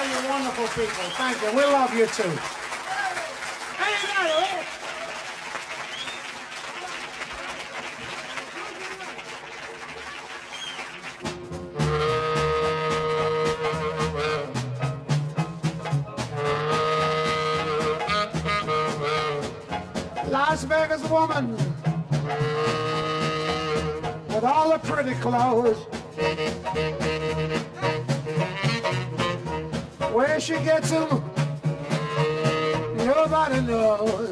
you wonderful people. Thank you. We love you too. Hey, that, Las Vegas woman with all the pretty clothes. Where she gets them, nobody knows.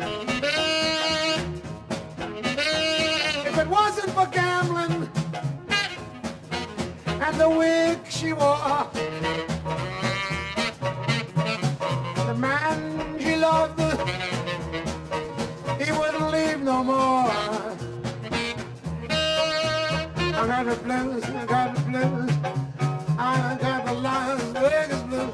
If it wasn't for gambling and the wig she wore, the man she loved, he wouldn't leave no more. I got the blues, I got the blues, I got the Las Vegas blues.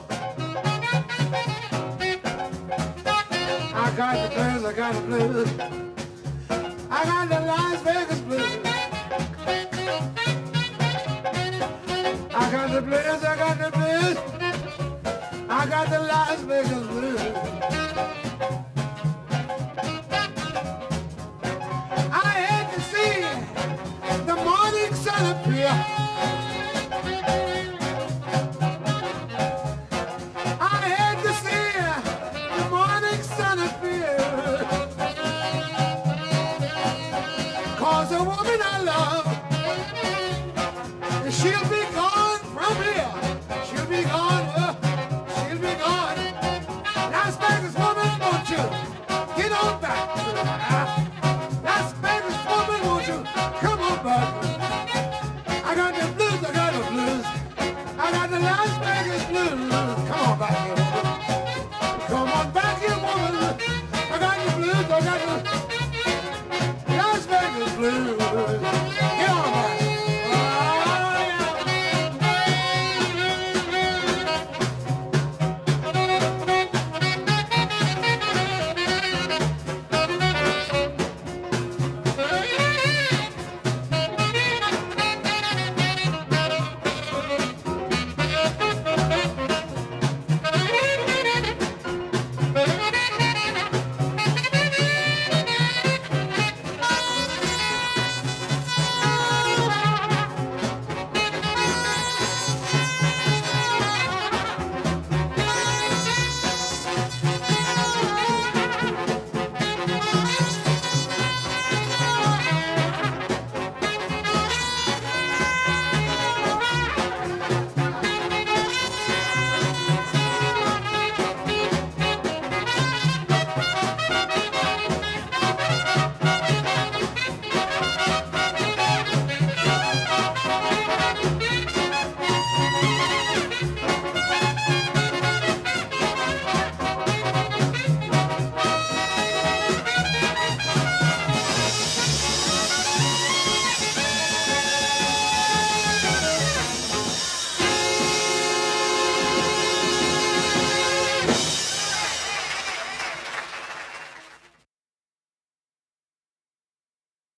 I got the blues, I got the blues, I got the Las Vegas blues. I got the blues, I got the blues, I got the Las Vegas blues.